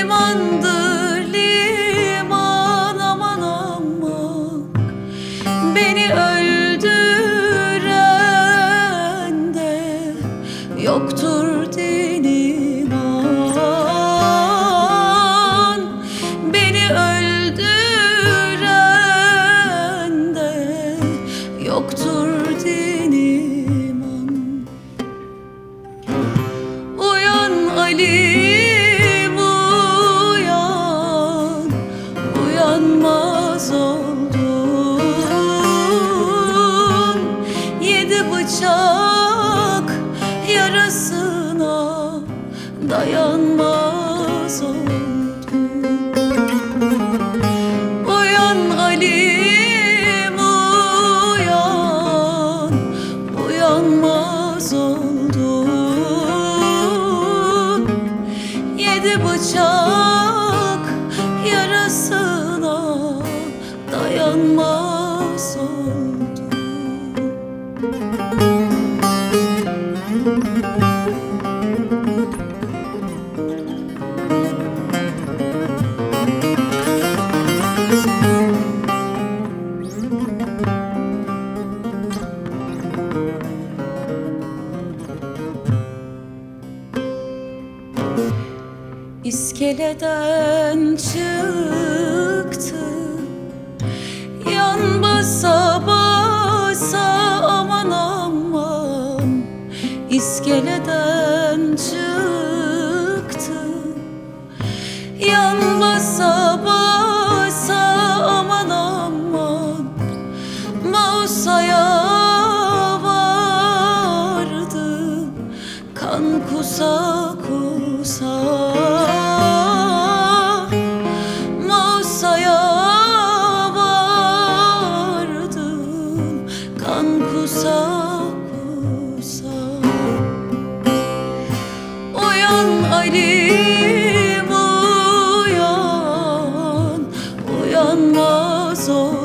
limandır liman, aman aman. Beni öldüren de yoktur din iman. Beni öldüren de yoktur din iman. Uyan Ali'm uyan, uyanmaz oldun. Yedi bıçak yarasına dayanmaz oldun. Uyan Ali'm uyan, uyanmaz oldun. Yedi bıçak yarasına dayanmaz oldun. İskeleden çıktı, yan basa basa, aman aman. İskeleden çıktı, yan basa basa, aman aman. Mausa'ya vardı, kan kusa kusa. Mausa'ya vardım, kan kusa kusa. Uyan Ali'm uyan, uyanmaz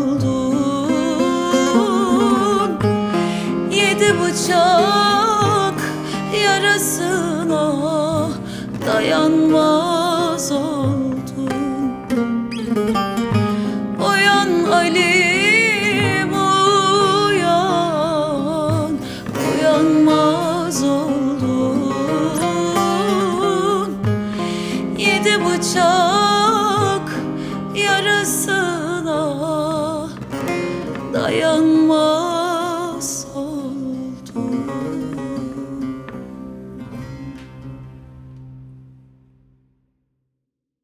oldun. Yedi bıçak yarasına dayanmaz oldun. Uyan Ali'm uyan, uyanmaz oldun. Yedi bıçak yarasına dayan